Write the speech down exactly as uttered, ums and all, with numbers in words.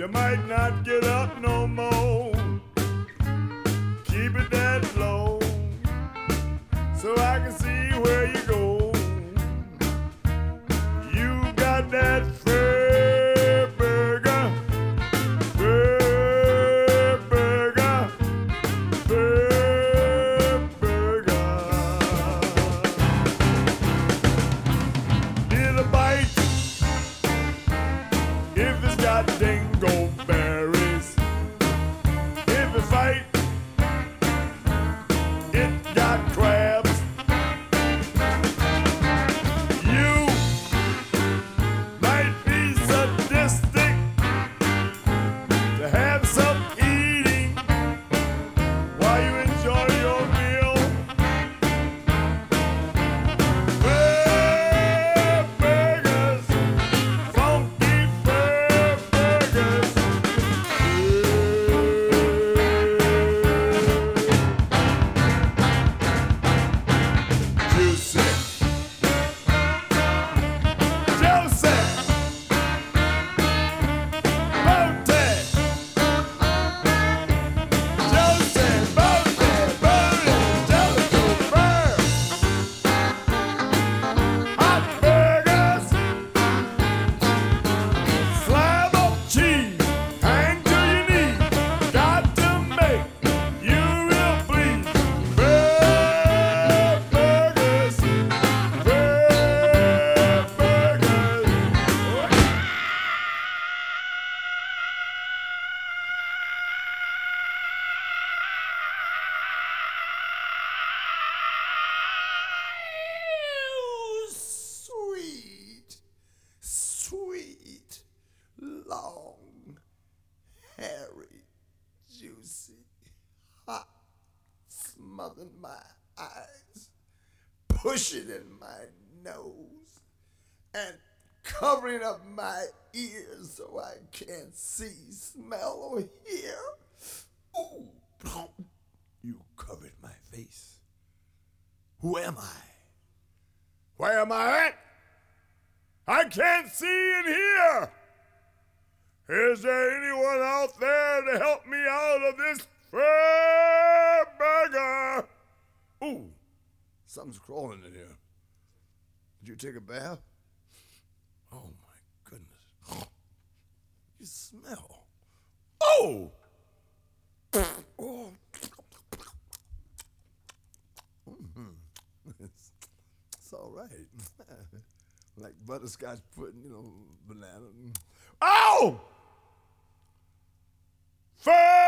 might not get up no more. Keep it that low so I can see where you go. You got that fair burger, fair burger, fair burger. Did a bite if it's got dingo berries. If it fight, it got crabs. You might be sadistic to have some eating while you enjoy your meal. Fair burgers, funky fair burgers. Juicy, juicy, bounty, juicy, bounty, bounty, jellicoe burr. Hot burgers, slab of cheese, hang to your knees. Got to make you real please. Fair burgers, fair burgers. Sweet, sweet, long, hairy, juicy, hot, smothering my eyes, pushing in my nose, and covering up my ears so I can't see, smell, or hear. Ooh, you covered my face. Who am I? Where am I at? I can't see and hear. Is there anyone out there to help me out of this fair burger? Ooh, something's crawling in here. Did you take a bath? Oh my goodness. You smell. Oh! Oh. Mhm. It's, it's all right. Like butterscotch pudding, you know, banana. Oh! Fair